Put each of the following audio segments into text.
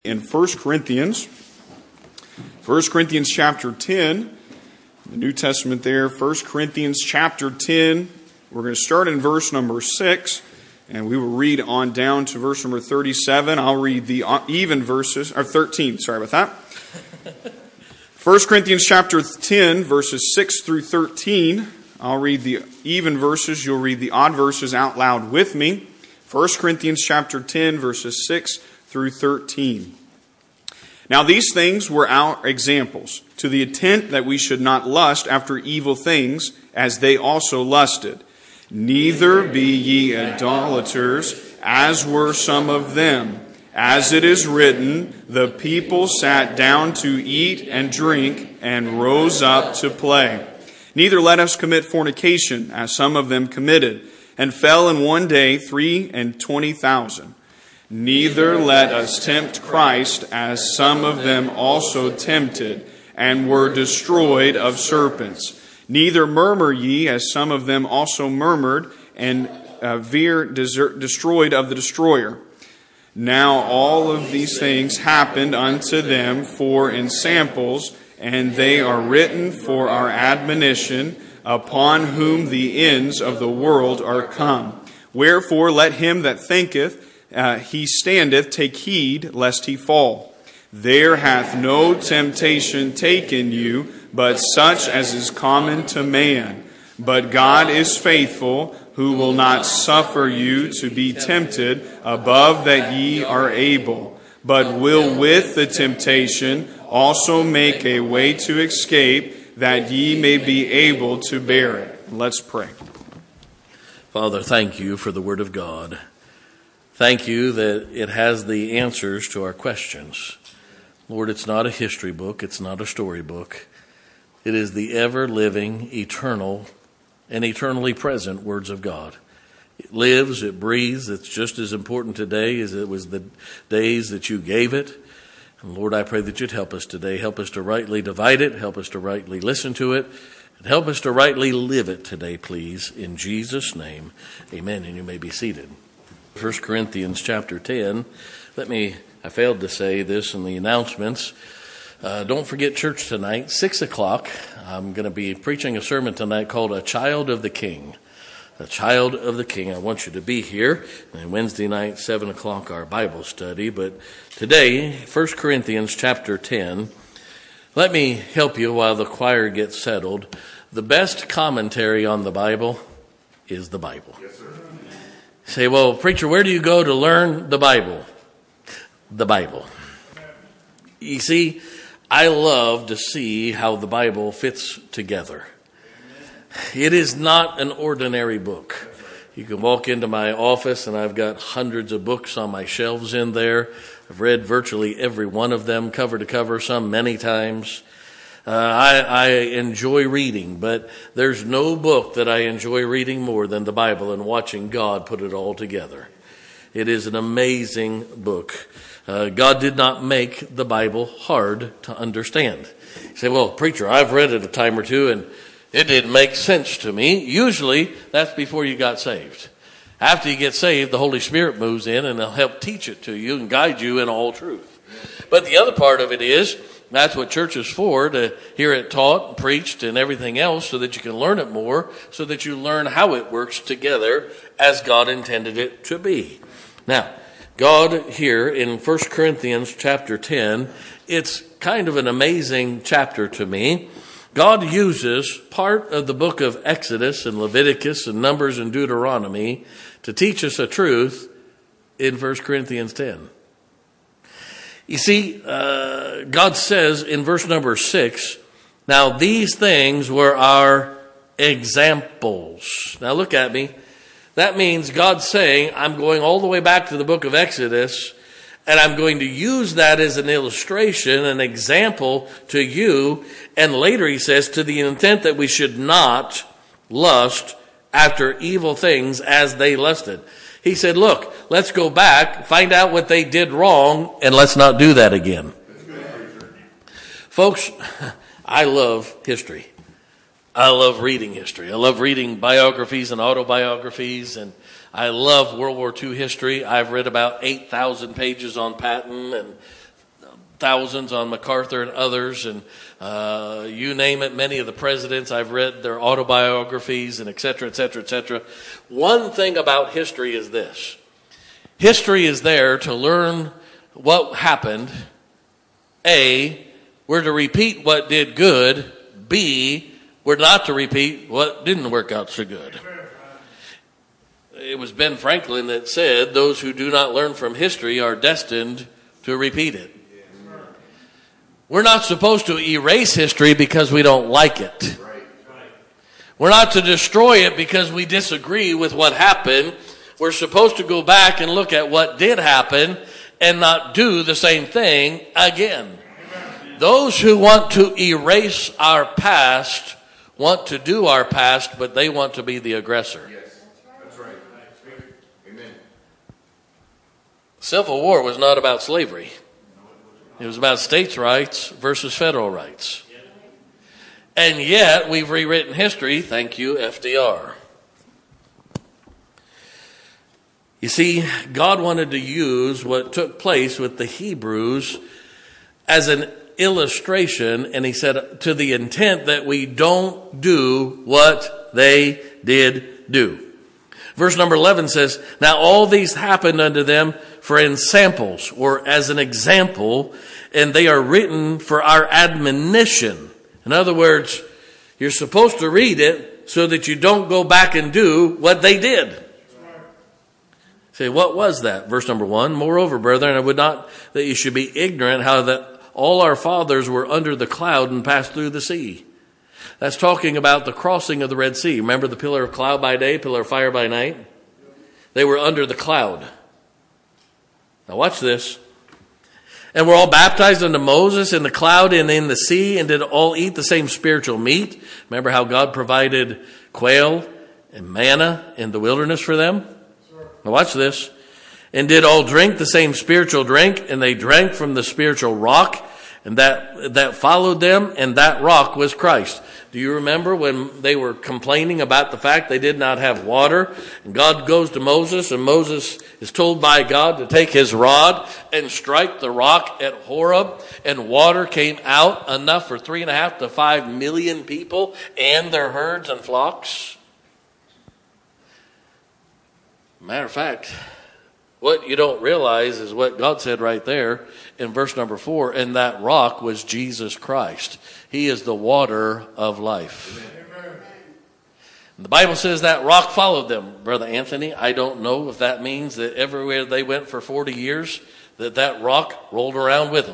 In 1 Corinthians chapter 10, the New Testament there, 1 Corinthians chapter 10, we're going to start in verse number 6, and we will read on down to verse number 37. I'll read the even verses, or 13, sorry about that. 1 Corinthians chapter 10, verses 6 through 13. I'll read the even verses, you'll read the odd verses out loud with me. 1 Corinthians chapter 10, verses 6 through 13. Now these things were our examples, to the intent that we should not lust after evil things, as they also lusted. Neither be ye idolaters, as were some of them. As it is written, the people sat down to eat and drink, and rose up to play. Neither let us commit fornication, as some of them committed, and fell in one day 23,000. Neither let us tempt Christ, as some of them also tempted, and were destroyed of serpents. Neither murmur ye, as some of them also murmured, and destroyed of the destroyer. Now all of these things happened unto them for ensamples, and they are written for our admonition, upon whom the ends of the world are come. Wherefore let him that thinketh he standeth take heed lest he fall. There hath no temptation taken you, but such as is common to man. But God is faithful, who will not suffer you to be tempted above that ye are able, but will with the temptation also make a way to escape, that ye may be able to bear it. Let's pray. Father, thank you for the Word of God. Thank you that it has the answers to our questions. Lord, it's not a history book. It's not a storybook. It is the ever-living, eternal, and eternally present words of God. It lives, it breathes. It's just as important today as it was the days that you gave it. And Lord, I pray that you'd help us today. Help us to rightly divide it. Help us to rightly listen to it. And help us to rightly live it today, please. In Jesus' name, amen. And you may be seated. 1 Corinthians chapter 10. I failed to say this in the announcements. Don't forget church tonight, 6 o'clock. I'm going to be preaching a sermon tonight called A Child of the King. A Child of the King. I want you to be here. And Wednesday night, 7 o'clock, our Bible study. But today, 1 Corinthians chapter 10. Let me help you while the choir gets settled. The best commentary on the Bible is the Bible. Yes, sir. Say, well, preacher, where do you go to learn the Bible? The Bible. You see, I love to see how the Bible fits together. It is not an ordinary book. You can walk into my office and I've got hundreds of books on my shelves in there. I've read virtually every one of them, cover to cover, some many times. I enjoy reading, but there's no book that I enjoy reading more than the Bible and watching God put it all together. It is an amazing book. God did not make the Bible hard to understand. You say, well, preacher, I've read it a time or two and it didn't make sense to me. Usually that's before you got saved. After you get saved, the Holy Spirit moves in and he'll help teach it to you and guide you in all truth. But the other part of it is, that's what church is for, to hear it taught and preached and everything else so that you can learn it more, so that you learn how it works together as God intended it to be. Now, God here in 1 Corinthians chapter 10, it's kind of an amazing chapter to me. God uses part of the book of Exodus and Leviticus and Numbers and Deuteronomy to teach us a truth in 1 Corinthians 10. You see, God says in verse number 6, now these things were our examples. Now look at me. That means God's saying, I'm going all the way back to the book of Exodus, and I'm going to use that as an illustration, an example to you. And later he says, to the intent that we should not lust after evil things as they lusted. He said, look, let's go back, find out what they did wrong, and let's not do that again. Folks, I love history. I love reading history. I love reading biographies and autobiographies, and I love World War II history. I've read about 8,000 pages on Patton and thousands on MacArthur and others, and you name it, many of the presidents. I've read their autobiographies and et cetera, et cetera, et cetera. One thing about history is this. History is there to learn what happened. A, we're to repeat what did good. B, we're not to repeat what didn't work out so good. It was Ben Franklin that said, those who do not learn from history are destined to repeat it. We're not supposed to erase history because we don't like it. We're not to destroy it because we disagree with what happened. We're supposed to go back and look at what did happen and not do the same thing again. Those who want to erase our past want to do our past, but they want to be the aggressor. Yes, that's right. Amen. Civil War was not about slavery. It was about states' rights versus federal rights. And yet, we've rewritten history. Thank you, FDR. You see, God wanted to use what took place with the Hebrews as an illustration, and he said, to the intent that we don't do what they did do. Verse number 11 says, now all these happened unto them for ensamples, or as an example, and they are written for our admonition. In other words, you're supposed to read it so that you don't go back and do what they did. Say, what was that? Verse number 1, moreover, brethren, I would not that you should be ignorant how that all our fathers were under the cloud and passed through the sea. That's talking about the crossing of the Red Sea. Remember the pillar of cloud by day, pillar of fire by night? They were under the cloud. Now watch this. And were all baptized unto Moses in the cloud and in the sea, and did all eat the same spiritual meat. Remember how God provided quail and manna in the wilderness for them? Now watch this. And did all drink the same spiritual drink, and they drank from the spiritual rock, and that followed them, and that rock was Christ. Do you remember when they were complaining about the fact they did not have water? And God goes to Moses, and Moses is told by God to take his rod and strike the rock at Horeb, and water came out enough for 3.5 to 5 million people and their herds and flocks. Matter of fact, what you don't realize is what God said right there in verse number 4, and that rock was Jesus Christ. He is the water of life. And the Bible says that rock followed them. Brother Anthony, I don't know if that means that everywhere they went for 40 years, that rock rolled around with them.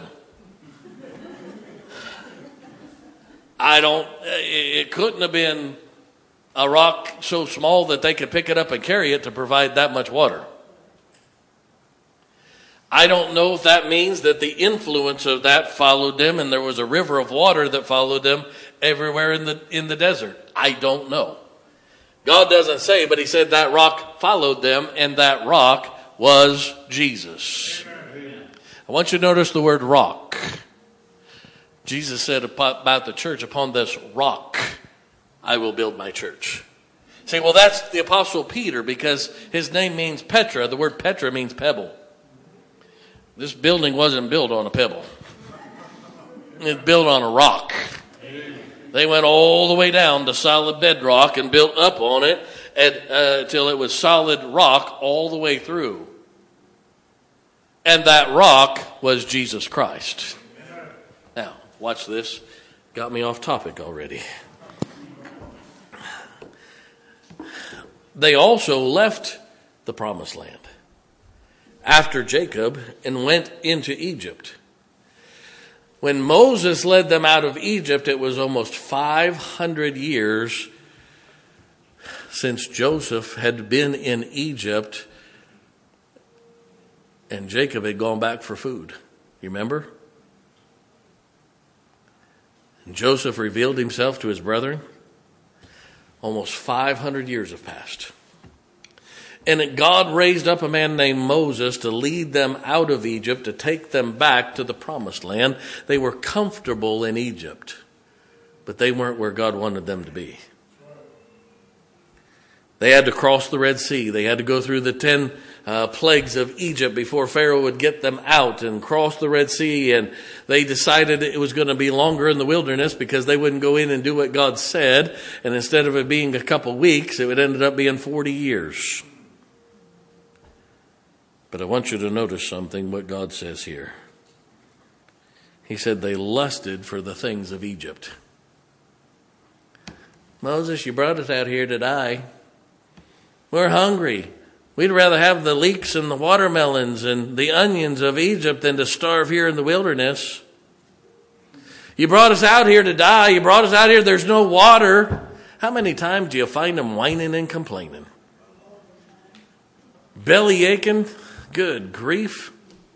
It couldn't have been a rock so small that they could pick it up and carry it to provide that much water. I don't know if that means that the influence of that followed them and there was a river of water that followed them everywhere in the desert. I don't know. God doesn't say, but he said that rock followed them, and that rock was Jesus. I want you to notice the word rock. Jesus said about the church, upon this rock I will build my church. Say, well, that's the Apostle Peter because his name means Petra. The word Petra means pebble. This building wasn't built on a pebble. It's built on a rock. They went all the way down to solid bedrock and built up on it until it was solid rock all the way through. And that rock was Jesus Christ. Now, watch this. Got me off topic already. They also left the promised land after Jacob and went into Egypt. When Moses led them out of Egypt, it was almost 500 years since Joseph had been in Egypt and Jacob had gone back for food. You remember? And Joseph revealed himself to his brethren. Almost 500 years have passed. And God raised up a man named Moses to lead them out of Egypt, to take them back to the promised land. They were comfortable in Egypt, but they weren't where God wanted them to be. They had to cross the Red Sea. They had to go through the 10 plagues of Egypt before Pharaoh would get them out and cross the Red Sea. And they decided it was going to be longer in the wilderness because they wouldn't go in and do what God said. And instead of it being a couple weeks, it would end up being 40 years. But I want you to notice something, what God says here. He said they lusted for the things of Egypt. Moses, you brought us out here to die. We're hungry. We'd rather have the leeks and the watermelons and the onions of Egypt than to starve here in the wilderness. You brought us out here to die. You brought us out here, there's no water. How many times do you find them whining and complaining? Belly aching? Good grief.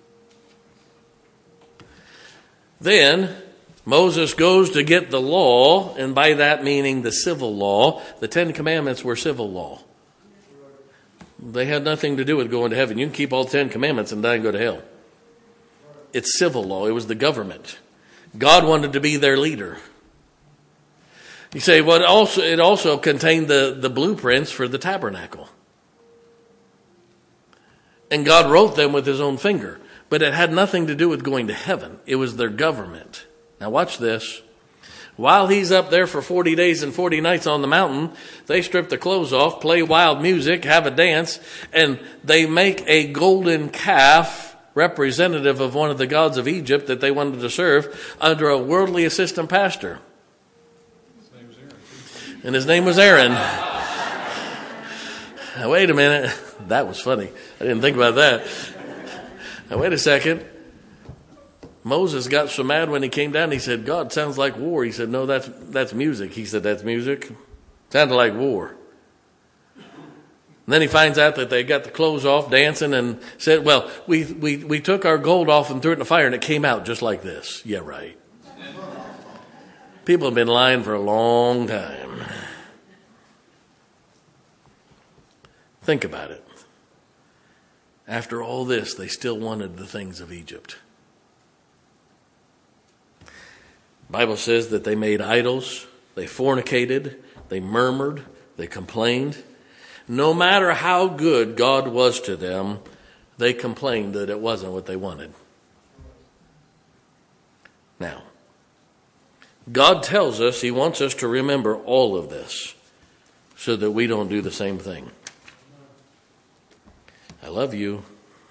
Then Moses goes to get the law, and by that meaning the civil law. The 10 Commandments were civil law. They had nothing to do with going to heaven. You can keep all 10 Commandments and die and go to hell. It's civil law. It was the government. God wanted to be their leader. You say, well, it also contained the blueprints for the tabernacle. And God wrote them with his own finger. But it had nothing to do with going to heaven. It was their government. Now watch this. While he's up there for 40 days and 40 nights on the mountain, they strip the clothes off, play wild music, have a dance, and they make a golden calf representative of one of the gods of Egypt that they wanted to serve under a worldly assistant pastor. And his name was Aaron. Now, wait a minute. That was funny. I didn't think about that. Now, wait a second. Moses got so mad when he came down. He said, God, sounds like war. He said, no, that's music. He said, that's music? Sounded like war. And then he finds out that they got the clothes off, dancing, and said, well, we took our gold off and threw it in the fire, and it came out just like this. Yeah, right. People have been lying for a long time. Think about it. After all this, they still wanted the things of Egypt. The Bible says that they made idols, they fornicated, they murmured, they complained. No matter how good God was to them, they complained that it wasn't what they wanted. Now, God tells us he wants us to remember all of this so that we don't do the same thing. I love you.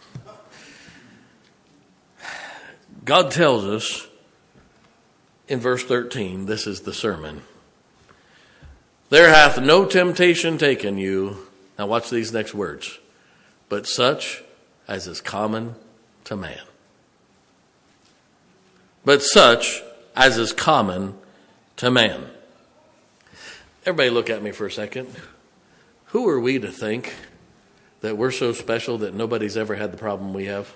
God tells us in verse 13, this is the sermon. There hath no temptation taken you. Now watch these next words. But such as is common to man. But such as is common to man. Everybody look at me for a second. Who are we to think that we're so special that nobody's ever had the problem we have?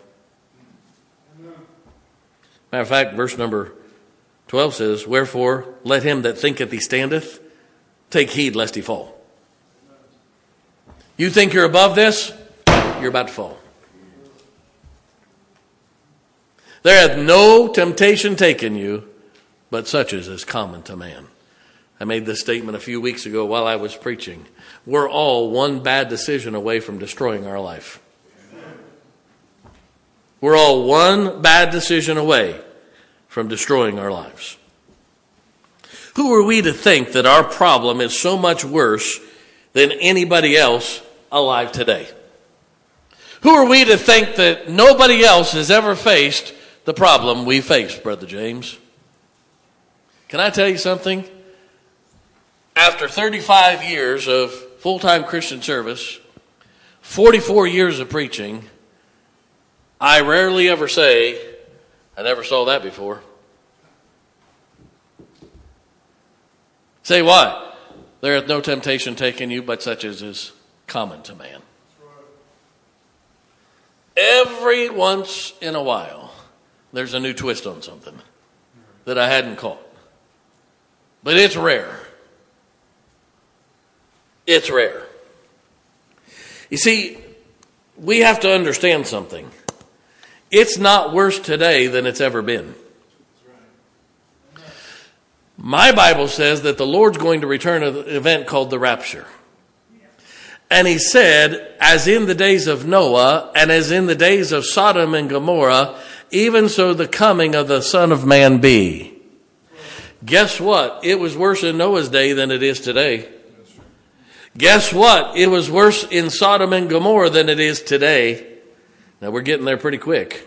Matter of fact, verse number 12 says, wherefore let him that thinketh he standeth take heed lest he fall. You think you're above this? You're about to fall. There hath no temptation taken you, but such as is common to man. I made this statement a few weeks ago while I was preaching. We're all one bad decision away from destroying our life. We're all one bad decision away from destroying our lives. Who are we to think that our problem is so much worse than anybody else alive today? Who are we to think that nobody else has ever faced the problem we faced, Brother James? Can I tell you something? After 35 years of full-time Christian service, 44 years of preaching, I rarely ever say, I never saw that before. Say what? There hath no temptation taken you, but such as is common to man. Every once in a while, there's a new twist on something that I hadn't caught. But it's rare. It's rare. You see, we have to understand something. It's not worse today than it's ever been. My Bible says that the Lord's going to return at an event called the rapture. And he said, as in the days of Noah, and as in the days of Sodom and Gomorrah, even so the coming of the Son of Man be. Guess what? It was worse in Noah's day than it is today. Guess what? It was worse in Sodom and Gomorrah than it is today. Now we're getting there pretty quick.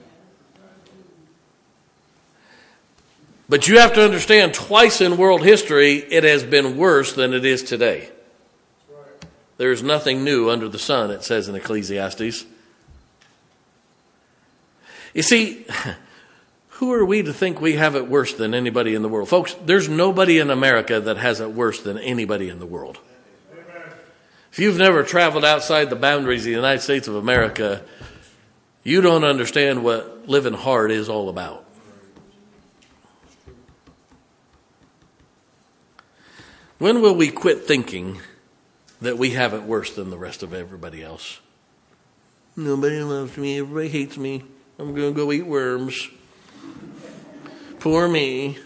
But you have to understand, twice in world history, it has been worse than it is today. There is nothing new under the sun, it says in Ecclesiastes. You see, who are we to think we have it worse than anybody in the world? Folks, there's nobody in America that has it worse than anybody in the world. If you've never traveled outside the boundaries of the United States of America, you don't understand what living hard is all about. When will we quit thinking that we have it worse than the rest of everybody else? Nobody loves me. Everybody hates me. I'm going to go eat worms. Poor me.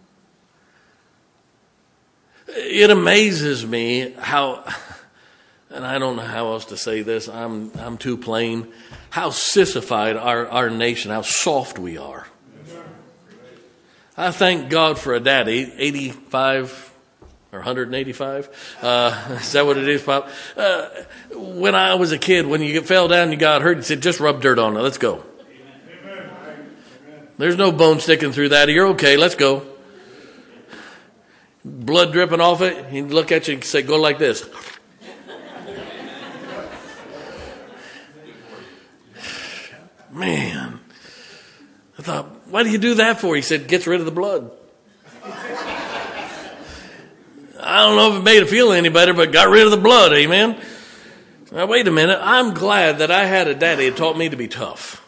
It amazes me how, and I don't know how else to say this, I'm too plain, how sissified our nation, how soft we are. I thank God for a daddy, 85 or 185. Is that what it is, Pop? When I was a kid, when you fell down and you got hurt, he said, just rub dirt on it. Let's go. Amen. There's no bone sticking through that. You're okay. Let's go. Blood dripping off it. He'd look at you and say, go like this. Man. I thought, why do you do that for? He said, gets rid of the blood. I don't know if it made it feel any better, but got rid of the blood, amen? Now, wait a minute. I'm glad that I had a daddy that taught me to be tough.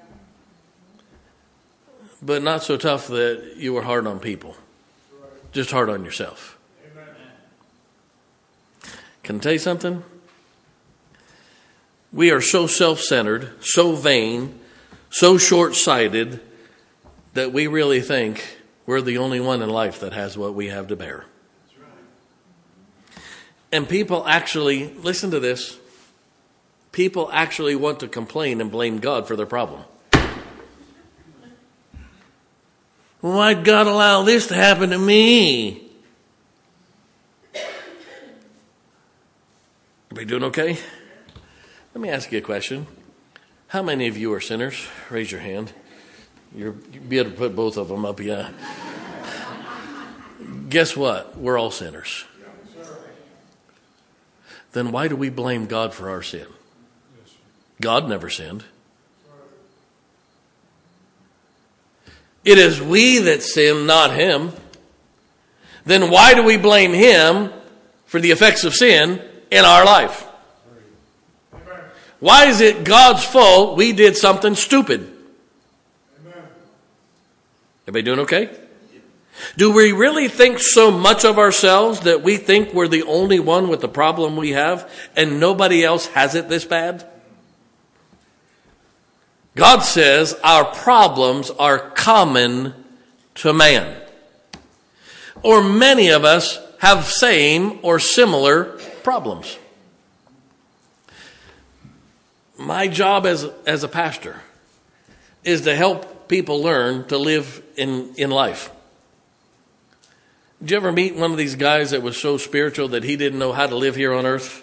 But not so tough that you were hard on people. Just hard on yourself. Can I tell you something? We are so self-centered, so vain, so short-sighted that we really think we're the only one in life that has what we have to bear. And people actually, listen to this, people actually want to complain and blame God for their problem. Why'd God allow this to happen to me? Everybody doing okay? Let me ask you a question. How many of you are sinners? Raise your hand. You'd be able to put both of them up, yeah. Guess what? We're all sinners. Then why do we blame God for our sin? God never sinned. It is we that sin, not him. Then why do we blame him for the effects of sin in our life? Why is it God's fault we did something stupid? Everybody doing okay? Do we really think so much of ourselves that we think we're the only one with the problem we have and nobody else has it this bad? God says our problems are common to man. Or many of us have same or similar problems. My job as a pastor is to help people learn to live in life. Did you ever meet one of these guys that was so spiritual that he didn't know how to live here on earth?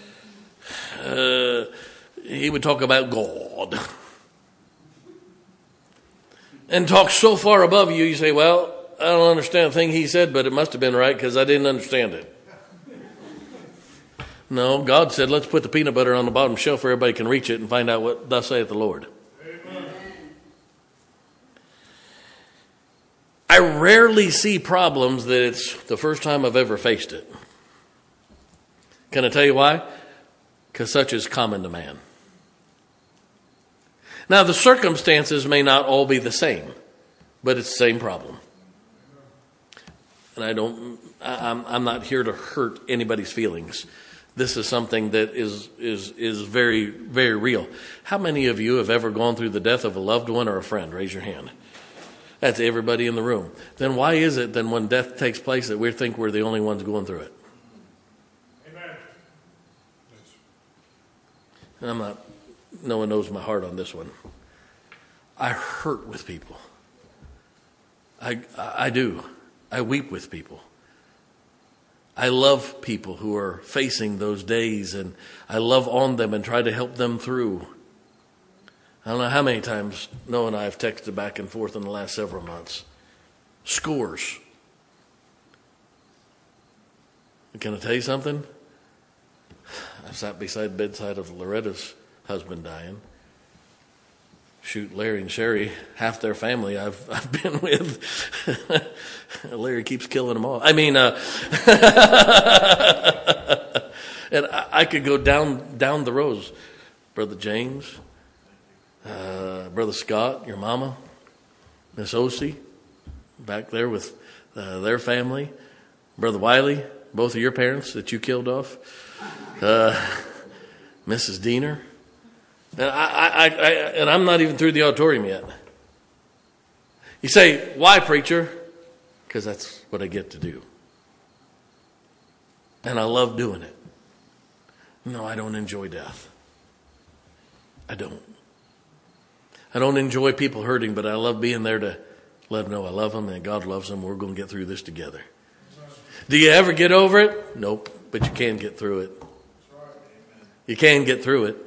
He would talk about God. And talk so far above you, you say, well, I don't understand a thing he said, but it must have been right because I didn't understand it. No, God said, let's put the peanut butter on the bottom shelf where everybody can reach it and find out what thus saith the Lord. Amen. I rarely see problems that it's the first time I've ever faced it. Can I tell you why? Because such is common to man. Now, the circumstances may not all be the same, but it's the same problem. And I'm not here to hurt anybody's feelings. This is something that is very, very real. How many of you have ever gone through the death of a loved one or a friend? Raise your hand. That's everybody in the room. Then why is it then when death takes place that we think we're the only ones going through it? Amen. That's no one knows my heart on this one. I hurt with people. I do. I weep with people. I love people who are facing those days, and I love on them and try to help them through. I don't know how many times Noah and I have texted back and forth in the last several months. Scores. Can I tell you something? I sat beside the bedside of Loretta's husband dying. Shoot, Larry and Sherry, half their family I've been with. Larry keeps killing them all. I mean, and I could go down the rows. Brother James, Brother Scott, your mama, Miss Ossie, back there with their family. Brother Wiley, both of your parents that you killed off. Mrs. Diener. And I'm not even through the auditorium yet. You say, why, preacher? Because that's what I get to do. And I love doing it. No, I don't enjoy death. I don't. I don't enjoy people hurting, but I love being there to let them know I love them and God loves them. We're going to get through this together. Do you ever get over it? Nope, but you can get through it. You can get through it.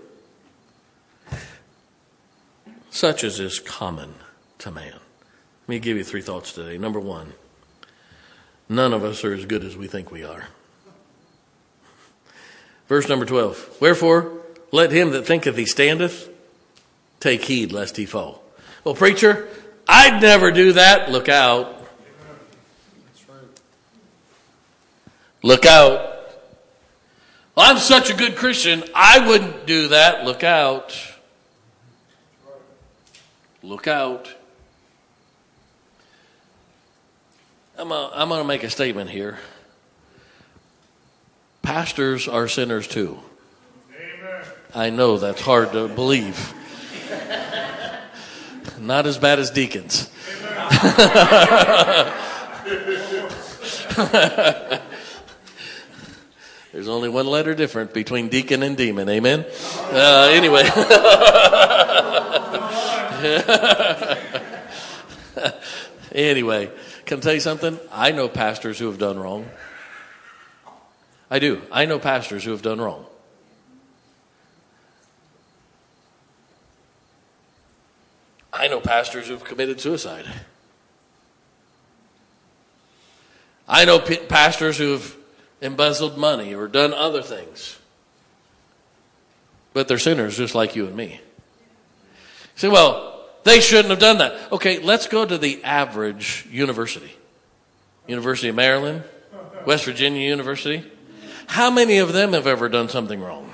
Such as is common to man. Let me give you 3 thoughts today. Number 1, none of us are as good as we think we are. Verse number 12. Wherefore, let him that thinketh he standeth take heed lest he fall. Well, preacher, I'd never do that. Look out. That's right. Look out. Well, I'm such a good Christian, I wouldn't do that. Look out. Look out. I'm going to make a statement here. Pastors are sinners too. Amen. I know that's hard to believe. Not as bad as deacons. There's only one letter different between deacon and demon. Amen? Anyway. Anyway, can I tell you something? I know pastors who have done wrong. I do. I know pastors who have done wrong. I know pastors who have committed suicide. I know pastors who have embezzled money or done other things. But they're sinners just like you and me. You say, well, they shouldn't have done that. Okay, let's go to the average university. University of Maryland, West Virginia University. How many of them have ever done something wrong?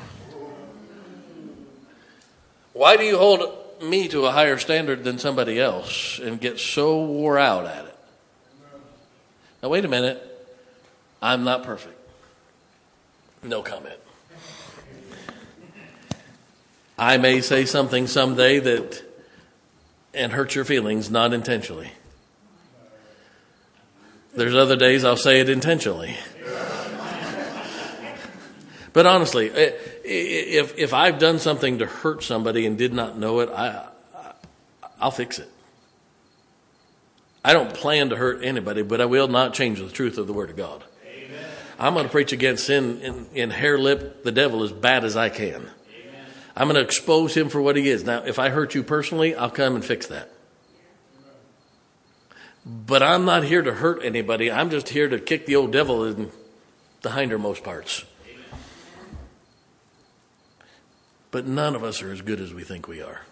Why do you hold me to a higher standard than somebody else and get so wore out at it? Now, wait a minute. I'm not perfect. No comment. I may say something someday and hurt your feelings, not intentionally. There's other days I'll say it intentionally. But honestly, if I've done something to hurt somebody and did not know it, I'll fix it. I don't plan to hurt anybody, but I will not change the truth of the Word of God. Amen. I'm going to preach against sin in hair lip, the devil, as bad as I can. Amen. I'm going to expose him for what he is. Now, if I hurt you personally, I'll come and fix that. But I'm not here to hurt anybody. I'm just here to kick the old devil in the hindermost parts. But none of us are as good as we think we are.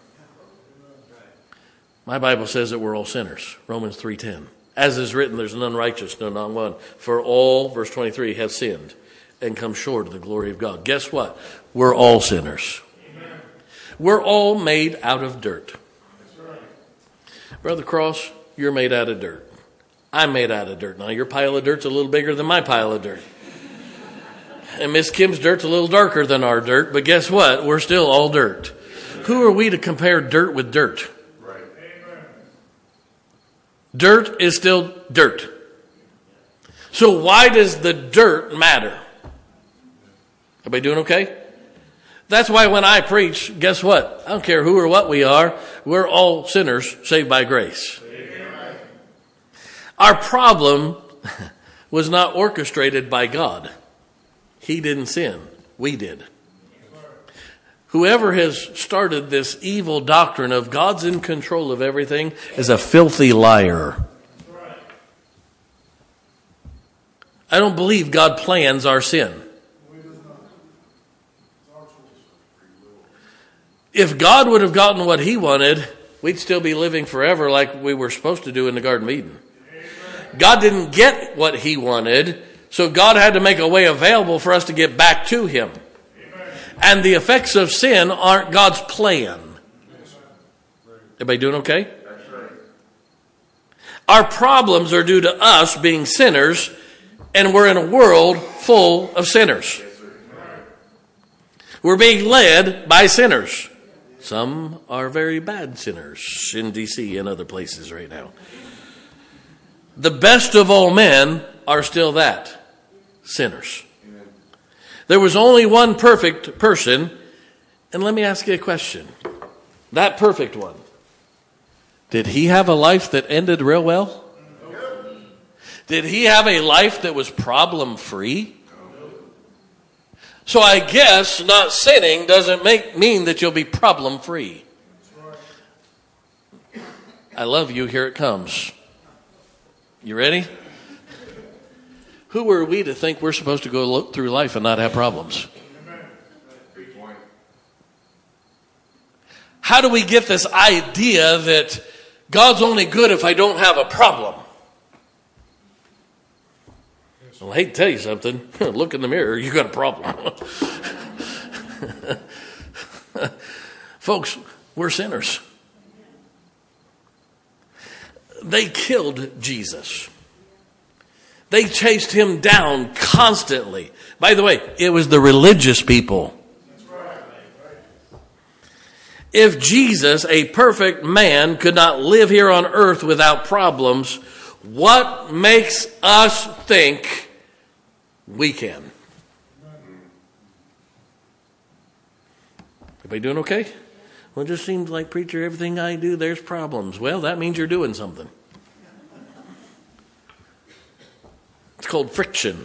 My Bible says that we're all sinners. Romans 3:10. As is written, there's none righteous, no, not one. For all, verse 23, have sinned and come short of the glory of God. Guess what? We're all sinners. Amen. We're all made out of dirt. That's right. Brother Cross, you're made out of dirt. I'm made out of dirt. Now, your pile of dirt's a little bigger than my pile of dirt. And Miss Kim's dirt's a little darker than our dirt, but guess what? We're still all dirt. Who are we to compare dirt with dirt? Right. Dirt is still dirt. So why does the dirt matter? Everybody doing okay? That's why when I preach, guess what? I don't care who or what we are. We're all sinners saved by grace. Amen. Our problem was not orchestrated by God. He didn't sin. We did. Whoever has started this evil doctrine of God's in control of everything is a filthy liar. I don't believe God plans our sin. If God would have gotten what he wanted, we'd still be living forever like we were supposed to do in the Garden of Eden. God didn't get what he wanted, so God had to make a way available for us to get back to him. And the effects of sin aren't God's plan. Everybody doing okay? Our problems are due to us being sinners, and we're in a world full of sinners. We're being led by sinners. Some are very bad sinners in D.C. and other places right now. The best of all men are still that, sinners. Amen. There was only one perfect person, and let me ask you a question. That perfect one, did he have a life that ended real well? No. Did he have a life that was problem-free? So I guess not sinning doesn't mean that you'll be problem-free. I love you. Here it comes. You ready? Who are we to think we're supposed to go through life and not have problems? How do we get this idea that God's only good if I don't have a problem? Well, I hate to tell you something. Look in the mirror, you got a problem. Folks, we're sinners. They killed Jesus. They chased him down constantly. By the way, it was the religious people. If Jesus, a perfect man, could not live here on earth without problems, what makes us think we can? Everybody doing okay? Well, it just seems like, preacher, everything I do, there's problems. Well, that means you're doing something. It's called friction.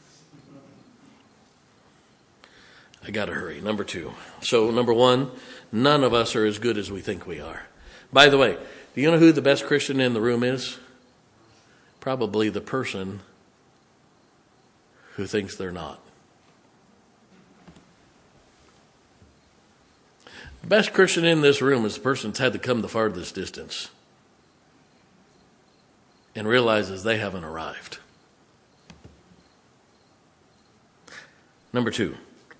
I got to hurry. Number 2. So, number 1, none of us are as good as we think we are. By the way, do you know who the best Christian in the room is? Probably the person who thinks they're not. The best Christian in this room is the person that's had to come the farthest distance and realizes they haven't arrived. Number 2,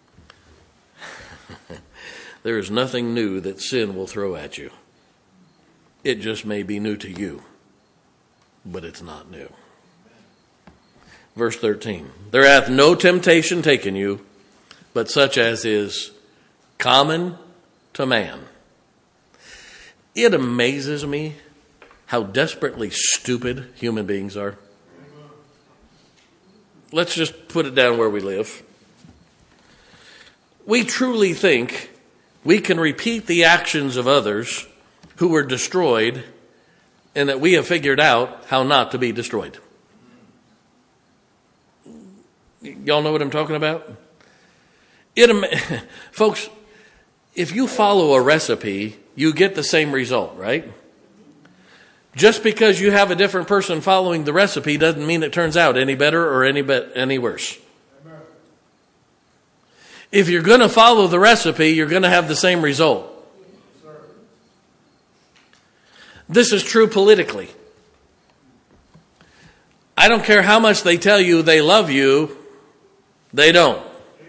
there is nothing new that sin will throw at you. It just may be new to you, but it's not new. Verse 13, there hath no temptation taken you, but such as is common to man. It amazes me how desperately stupid human beings are. Let's just put it down where we live. We truly think we can repeat the actions of others who were destroyed and that we have figured out how not to be destroyed. Y'all know what I'm talking about? Folks, if you follow a recipe, you get the same result, right? Just because you have a different person following the recipe doesn't mean it turns out any better or any worse. If you're going to follow the recipe, you're going to have the same result. This is true politically. I don't care how much they tell you they love you, they don't.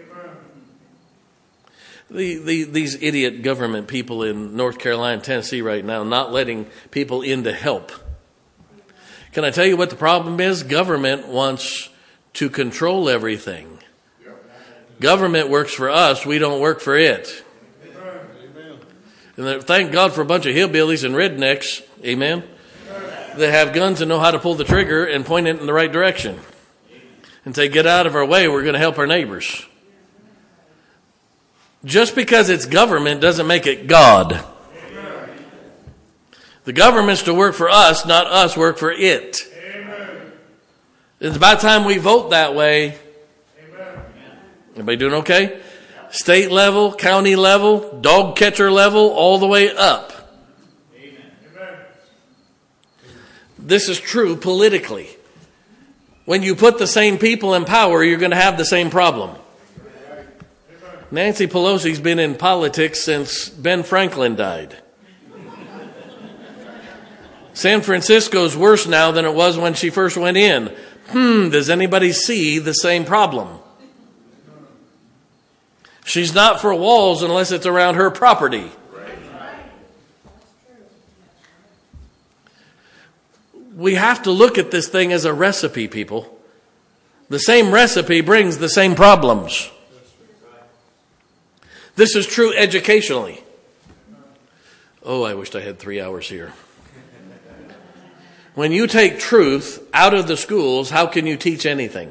These idiot government people in North Carolina and Tennessee right now not letting people in to help. Can I tell you what the problem is? Government wants to control everything. Government works for us. We don't work for it. Amen. And thank God for a bunch of hillbillies and rednecks. Amen. They have guns and know how to pull the trigger and point it in the right direction. And say, get out of our way. We're going to help our neighbors. Just because it's government doesn't make it God. Amen. The government's to work for us, not us work for it. Amen. It's about time we vote that way. Amen. Everybody doing okay? State level, county level, dog catcher level, all the way up. Amen. This is true politically. When you put the same people in power, you're going to have the same problem. Nancy Pelosi's been in politics since Ben Franklin died. San Francisco's worse now than it was when she first went in. Does anybody see the same problem? She's not for walls unless it's around her property. We have to look at this thing as a recipe, people. The same recipe brings the same problems. This is true educationally. Oh, I wished I had 3 hours here. When you take truth out of the schools, how can you teach anything?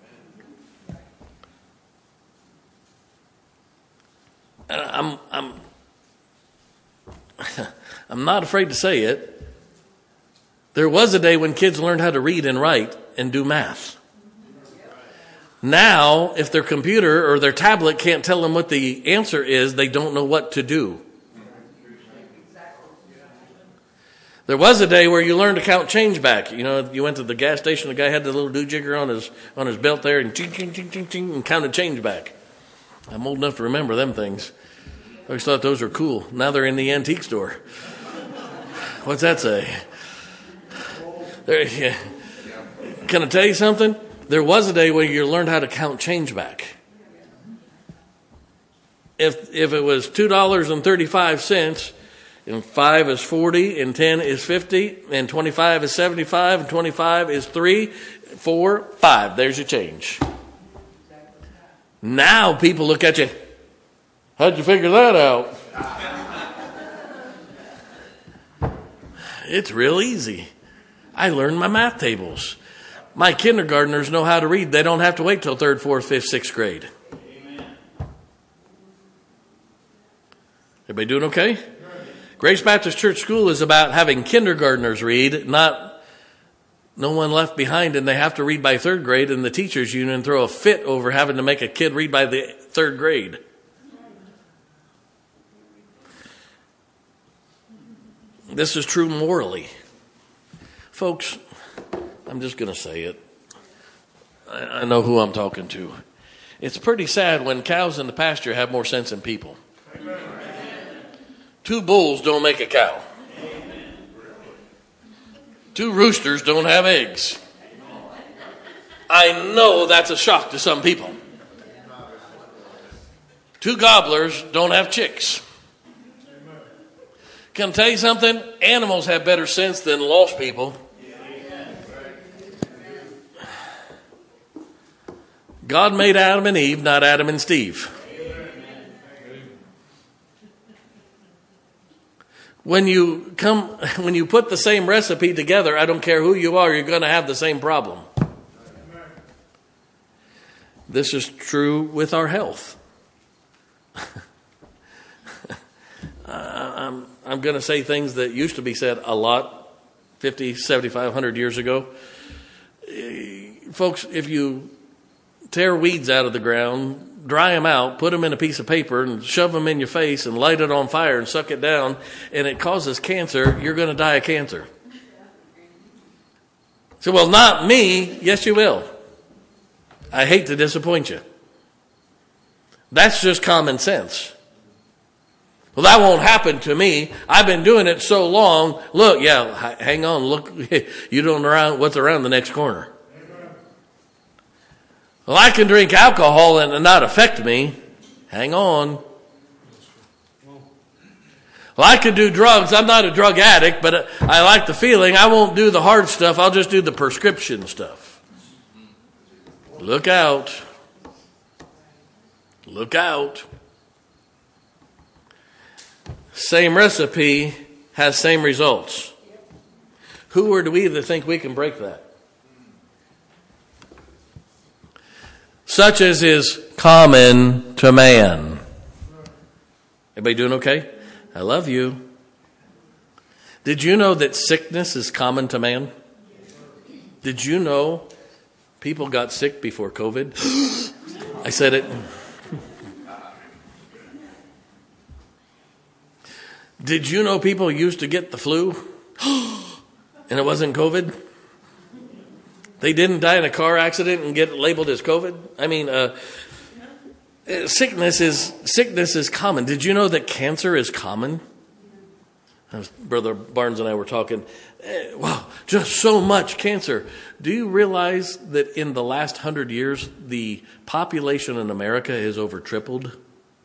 I'm not afraid to say it. There was a day when kids learned how to read and write and do math. Now, if their computer or their tablet can't tell them what the answer is, they don't know what to do. There was a day where you learned to count change back. You know, you went to the gas station, the guy had the little do-jigger on his belt there, and ching, ching, ching, ching, ching, and counted change back. I'm old enough to remember them things. I always thought those were cool. Now they're in the antique store. What's that say? Yeah. Can I tell you something? There was a day where you learned how to count change back. If it was $2.35, and 5 is 40, and 10 is 50, and 25 is 75, and 25 is 3, 4, 5. There's your change. Now people look at you. How'd you figure that out? It's real easy. I learned my math tables. My kindergartners know how to read. They don't have to wait till 3rd, 4th, 5th, 6th grade. Amen. Everybody doing okay? Grace Baptist Church School is about having kindergartners read, not no one left behind and they have to read by 3rd grade and the teachers union throw a fit over having to make a kid read by the 3rd grade. This is true morally. Folks, I'm just going to say it. I know who I'm talking to. It's pretty sad when cows in the pasture have more sense than people. Amen. 2 bulls don't make a cow. Amen. 2 roosters don't have eggs. I know that's a shock to some people. 2 gobblers don't have chicks. Can I tell you something? Animals have better sense than lost people. God made Adam and Eve, not Adam and Steve. When you put the same recipe together, I don't care who you are, you're going to have the same problem. This is true with our health. I'm going to say things that used to be said a lot 50, 75, 100 years ago. Folks, if you tear weeds out of the ground, dry them out, put them in a piece of paper and shove them in your face and light it on fire and suck it down, and it causes cancer, you're going to die of cancer. So, well, not me. Yes, you will. I hate to disappoint you. That's just common sense. Well, that won't happen to me. I've been doing it so long. Look, yeah, hang on. Look, you don't know what's around the next corner. Well, I can drink alcohol and it not affect me. Hang on. Well, I could do drugs. I'm not a drug addict, but I like the feeling. I won't do the hard stuff. I'll just do the prescription stuff. Look out. Look out. Same recipe has same results. Who or do we that think we can break that? Such as is common to man. Everybody doing okay? I love you. Did you know that sickness is common to man? Did you know people got sick before COVID? I said it. Did you know people used to get the flu and it wasn't COVID? They didn't die in a car accident and get labeled as COVID? I mean, sickness is common. Did you know that cancer is common? Brother Barnes and I were talking, wow, just so much cancer. Do you realize that in the last 100 years, the population in America has over tripled?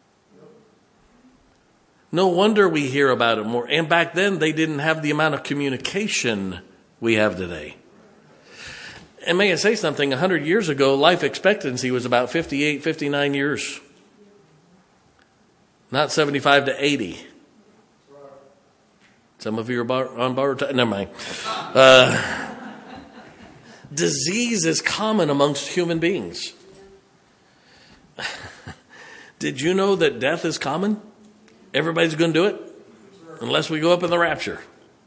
No wonder we hear about it more. And back then, they didn't have the amount of communication we have today. And may I say something? 100 years ago, life expectancy was about 58, 59 years. Not 75 to 80. Some of you are on borrowed time. Never mind. Disease is common amongst human beings. Did you know that death is common? Everybody's going to do it unless we go up in the rapture.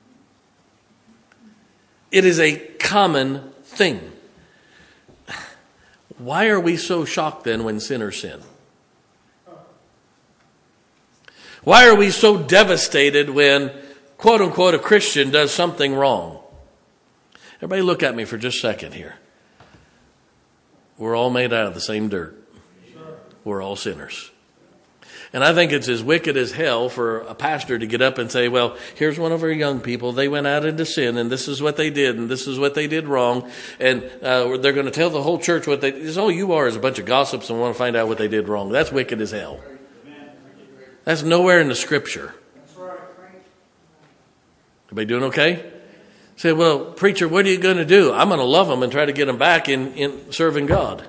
It is a common thing. Why are we so shocked then when sinners sin? Why are we so devastated when, quote unquote, a Christian does something wrong? Everybody look at me for just a second here. We're all made out of the same dirt. We're all sinners. And I think it's as wicked as hell for a pastor to get up and say, well, here's one of our young people. They went out into sin, and this is what they did, and this is what they did wrong. And they're going to tell the whole church what they did. All you are is a bunch of gossips and want to find out what they did wrong. That's wicked as hell. That's nowhere in the Scripture. Everybody doing okay? Say, well, preacher, what are you going to do? I'm going to love them and try to get them back in serving God.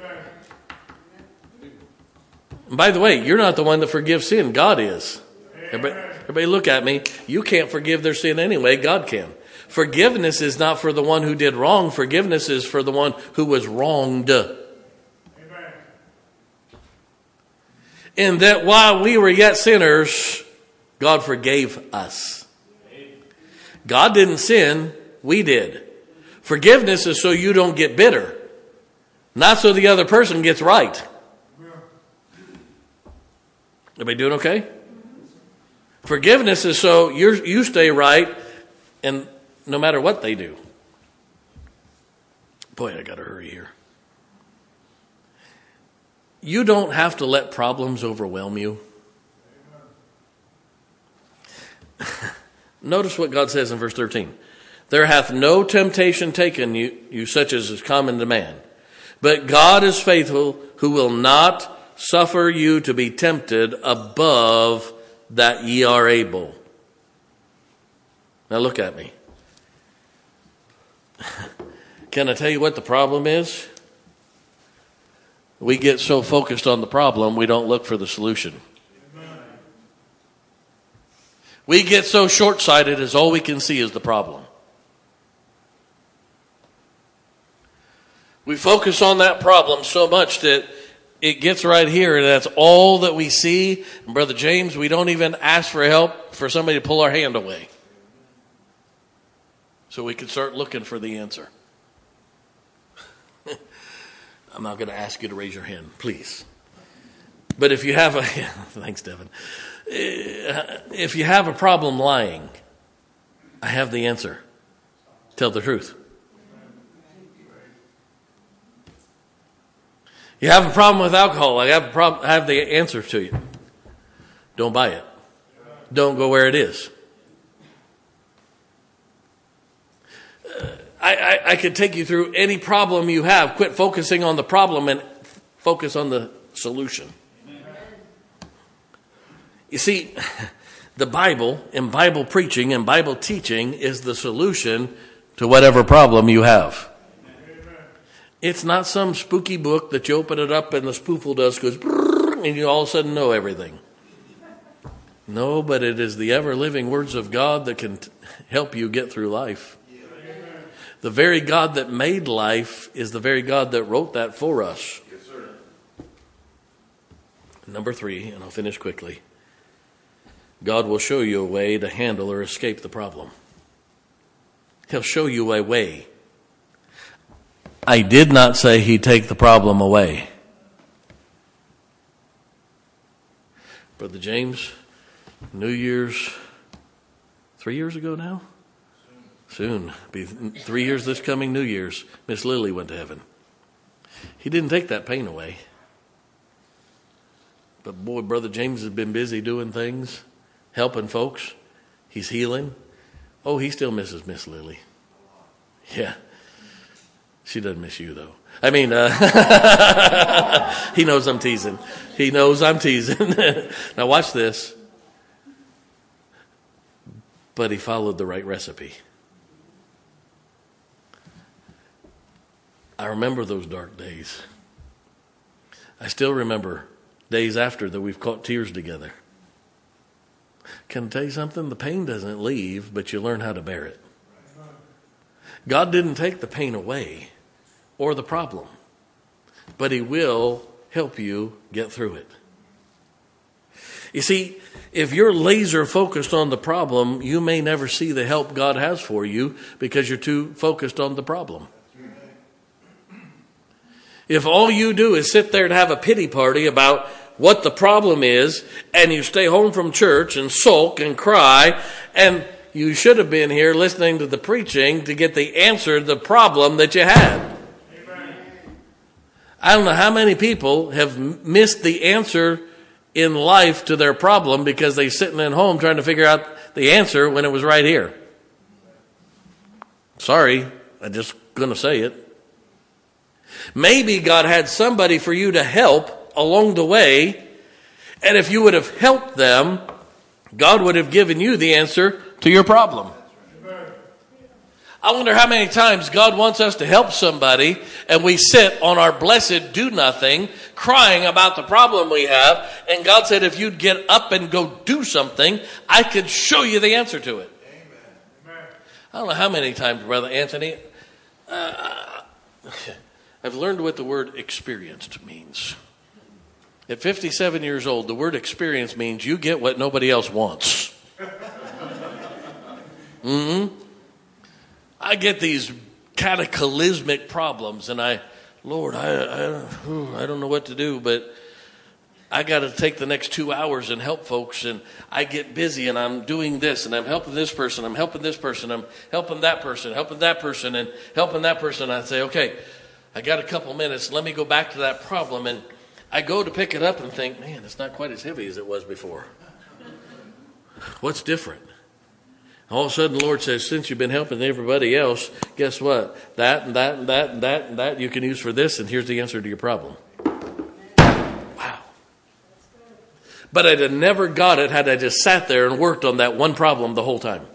And by the way, you're not the one that forgives sin. God is. Everybody look at me. You can't forgive their sin anyway. God can. Forgiveness is not for the one who did wrong. Forgiveness is for the one who was wronged. Amen. And that while we were yet sinners, God forgave us. God didn't sin. We did. Forgiveness is so you don't get bitter. Not so the other person gets right. Everybody doing okay? Forgiveness is so you stay right, and no matter what they do. Boy, I got to hurry here. You don't have to let problems overwhelm you. Notice what God says in verse 13. There hath no temptation taken you such as is common to man. But God is faithful, who will not suffer you to be tempted above that ye are able. Now look at me. Can I tell you what the problem is? We get so focused on the problem, we don't look for the solution. We get so short-sighted as all we can see is the problem. We focus on that problem so much that it gets right here, and that's all that we see. And Brother James, we don't even ask for help for somebody to pull our hand away, so we can start looking for the answer. I'm not going to ask you to raise your hand, please. But if you have a thanks, Devin. If you have a problem lying, I have the answer. Tell the truth. You have a problem with alcohol, I have the answer to you. Don't buy it. Don't go where it is. I could take you through any problem you have. Quit focusing on the problem and focus on the solution. You see, the Bible and Bible preaching and Bible teaching is the solution to whatever problem you have. It's not some spooky book that you open it up and the spoofle dust goes and you all of a sudden know everything. No, but it is the ever-living words of God that can help you get through life. The very God that made life is the very God that wrote that for us. Yes, sir. Number 3, and I'll finish quickly. God will show you a way to handle or escape the problem. He'll show you a way. I did not say he'd take the problem away. Brother James, New Year's, 3 years ago now? Soon. Be 3 years this coming New Year's. Miss Lily went to heaven. He didn't take that pain away. But boy, Brother James has been busy doing things, helping folks. He's healing. Oh, he still misses Miss Lily. Yeah. She doesn't miss you, though. I mean, he knows I'm teasing. He knows I'm teasing. Now watch this. But he followed the right recipe. I remember those dark days. I still remember days after that we've caught tears together. Can I tell you something? The pain doesn't leave, but you learn how to bear it. God didn't take the pain away or the problem, but he will help you get through it. You see, if you're laser focused on the problem, you may never see the help God has for you because you're too focused on the problem. If all you do is sit there and have a pity party about what the problem is, and you stay home from church and sulk and cry, and you should have been here listening to the preaching to get the answer to the problem that you had. Amen. I don't know how many people have missed the answer in life to their problem because they're sitting at home trying to figure out the answer when it was right here. Sorry, I'm just going to say it. Maybe God had somebody for you to help along the way, and if you would have helped them, God would have given you the answer to your problem. I wonder how many times God wants us to help somebody and we sit on our blessed do nothing crying about the problem we have, and God said if you'd get up and go do something, I could show you the answer to it. Amen. I don't know how many times, Brother Anthony, I've learned what the word experienced means. At 57 years old, the word experience means you get what nobody else wants. I get these cataclysmic problems, and I don't know what to do, but I got to take the next 2 hours and help folks, and I get busy, and I'm doing this, and I'm helping this person, I'm helping this person, I'm helping that person, helping that person, and helping that person. I say, okay, I got a couple minutes, let me go back to that problem, and I go to pick it up and think, man, it's not quite as heavy as it was before. What's different? All of a sudden, the Lord says, since you've been helping everybody else, guess what? That and that and that and that and that you can use for this, and here's the answer to your problem. Wow. But I'd have never got it had I just sat there and worked on that one problem the whole time.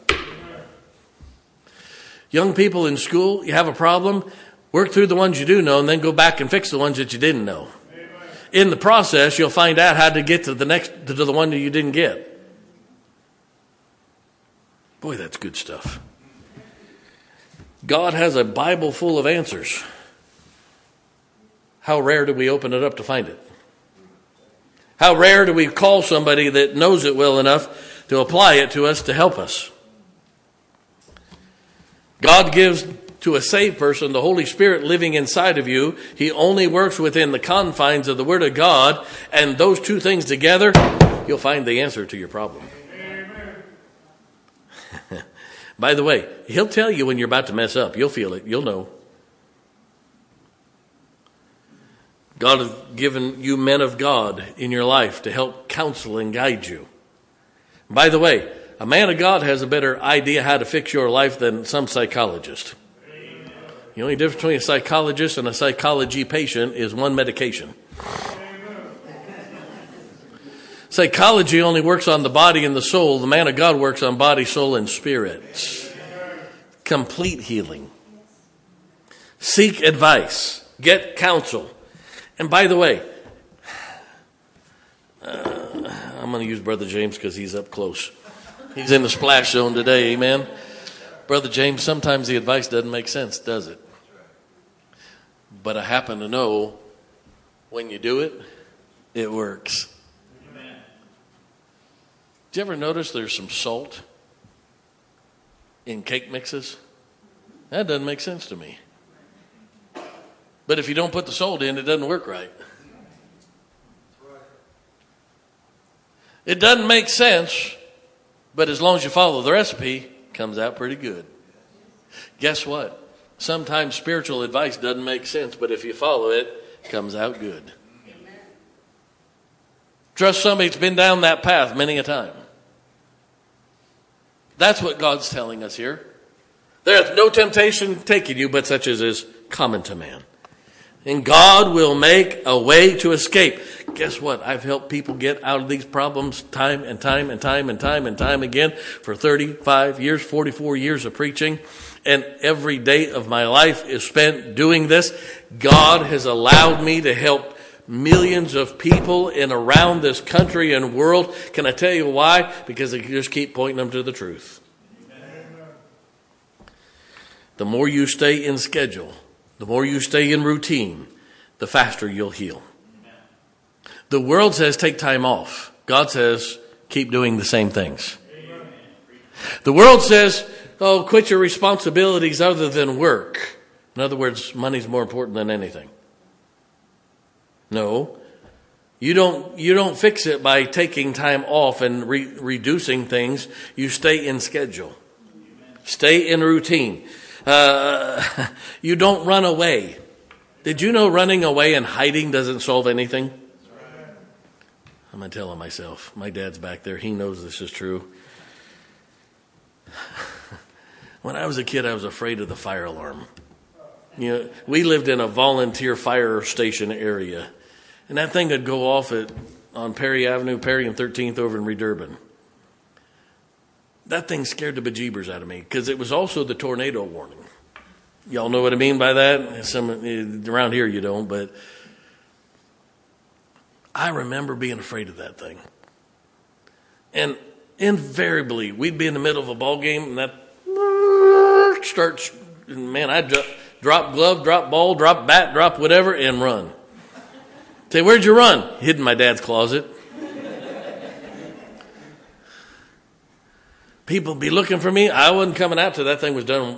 Young people in school, you have a problem, work through the ones you do know, and then go back and fix the ones that you didn't know. In the process, you'll find out how to get to the one that you didn't get. Boy, that's good stuff. God has a Bible full of answers. How rare do we open it up to find it? How rare do we call somebody that knows it well enough to apply it to us to help us? God gives to a saved person the Holy Spirit living inside of you. He only works within the confines of the Word of God, and those two things together, you'll find the answer to your problem. By the way, he'll tell you when you're about to mess up. You'll feel it. You'll know. God has given you men of God in your life to help counsel and guide you. By the way, a man of God has a better idea how to fix your life than some psychologist. The only difference between a psychologist and a psychology patient is one medication. Psychology only works on the body and the soul. The man of God works on body, soul, and spirit. Complete healing. Seek advice. Get counsel. And by the way, I'm going to use Brother James because he's up close. He's in the splash zone today, amen? Brother James, sometimes the advice doesn't make sense, does it? But I happen to know when you do it, it works. Did you ever notice there's some salt in cake mixes? That doesn't make sense to me. But if you don't put the salt in, it doesn't work right. It doesn't make sense, but as long as you follow the recipe, it comes out pretty good. Guess what? Sometimes spiritual advice doesn't make sense, but if you follow it, it comes out good. Amen. Trust somebody that's been down that path many a time. That's what God's telling us here. There hath no temptation taken you, but such as is common to man. And God will make a way to escape. Guess what? I've helped people get out of these problems time and time and time and time and time again for 35 years, 44 years of preaching. And every day of my life is spent doing this. God has allowed me to help millions of people in around this country and world. Can I tell you why? Because I just keep pointing them to the truth. The more you stay in schedule, the more you stay in routine, the faster you'll heal. The world says take time off. God says keep doing the same things. The world says, oh, quit your responsibilities other than work. In other words, money's more important than anything. No, you don't fix it by taking time off and reducing things. You stay in schedule. Stay in routine. You don't run away. Did you know running away and hiding doesn't solve anything? I'm going to tell myself. My dad's back there. He knows this is true. When I was a kid, I was afraid of the fire alarm. You know, we lived in a volunteer fire station area. And that thing would go off on Perry Avenue, Perry and 13th over in Redurban. That thing scared the bejeebers out of me because it was also the tornado warning. Y'all know what I mean by that? Some around here you don't, but I remember being afraid of that thing. And invariably, we'd be in the middle of a ball game and that starts, man, I'd drop glove, drop ball, drop bat, drop whatever, and run. Say, where'd you run? Hid in my dad's closet. People be looking for me. I wasn't coming out till that thing was done.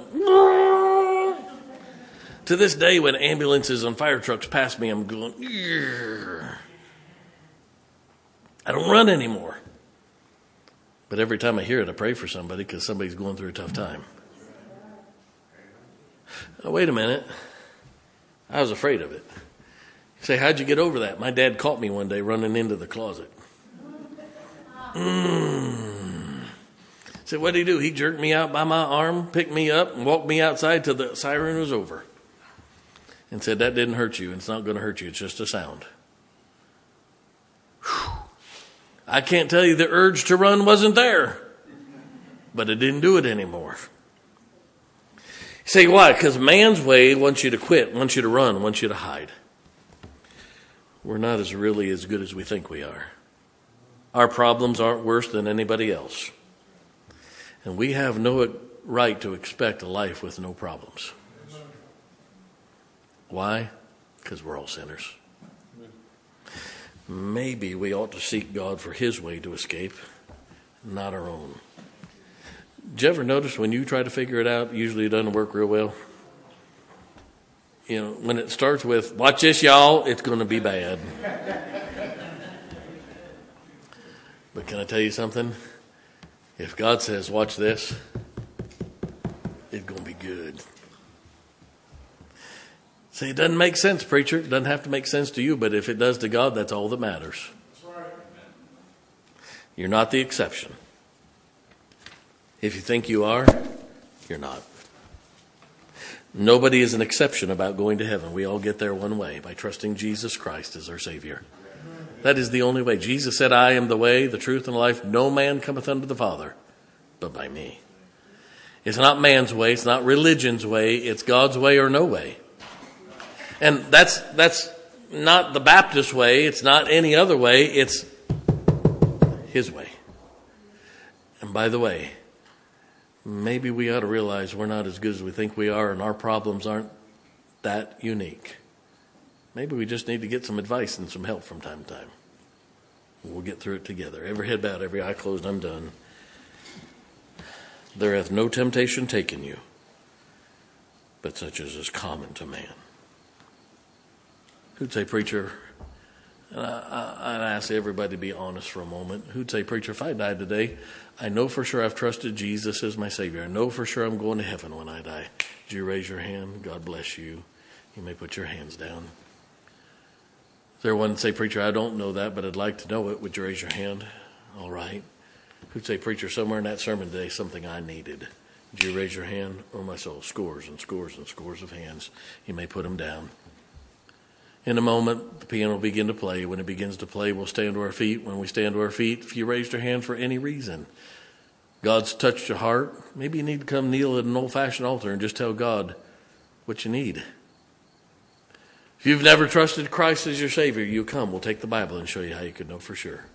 To this day, when ambulances and fire trucks pass me, I'm going, Ear. I don't run anymore. But every time I hear it, I pray for somebody because somebody's going through a tough time. Oh, wait a minute. I was afraid of it. You say, how'd you get over that? My dad caught me one day running into the closet. Said, what'd he do? He jerked me out by my arm, picked me up, and walked me outside till the siren was over. And said, that didn't hurt you. It's not going to hurt you. It's just a sound. Whew. I can't tell you the urge to run wasn't there. But I didn't do it anymore. You say, why? Because man's way wants you to quit, wants you to run, wants you to hide. We're not really as good as we think we are. Our problems aren't worse than anybody else. And we have no right to expect a life with no problems. Why? Because we're all sinners. Maybe we ought to seek God for his way to escape, not our own. Did you ever notice when you try to figure it out, usually it doesn't work real well? You know, when it starts with, watch this, y'all, it's going to be bad. But can I tell you something? If God says, watch this, it's going to be good. See, it doesn't make sense, preacher. It doesn't have to make sense to you, but if it does to God, that's all that matters. That's right. You're not the exception. If you think you are, you're not. Nobody is an exception about going to heaven. We all get there one way, by trusting Jesus Christ as our Savior. That is the only way. Jesus said, I am the way, the truth, and the life. No man cometh unto the Father but by me. It's not man's way. It's not religion's way. It's God's way or no way. And that's not the Baptist way. It's not any other way. It's his way. And by the way, maybe we ought to realize we're not as good as we think we are and our problems aren't that unique. Maybe we just need to get some advice and some help from time to time. We'll get through it together. Every head bowed, every eye closed, I'm done. There hath no temptation taken you, but such as is common to man. Who'd say, preacher, and I'd ask everybody to be honest for a moment. Who'd say, preacher, if I died today, I know for sure I've trusted Jesus as my Savior. I know for sure I'm going to heaven when I die. Did you raise your hand? God bless you. You may put your hands down. Is there one that say, preacher, I don't know that, but I'd like to know it. Would you raise your hand? All right. Who'd say, preacher, somewhere in that sermon today, something I needed. Did you raise your hand? Oh, my soul, scores and scores and scores of hands. You may put them down. In a moment, the piano will begin to play. When it begins to play, we'll stand to our feet. When we stand to our feet, if you raised your hand for any reason, God's touched your heart, maybe you need to come kneel at an old-fashioned altar and just tell God what you need. If you've never trusted Christ as your Savior, you come. We'll take the Bible and show you how you can know for sure.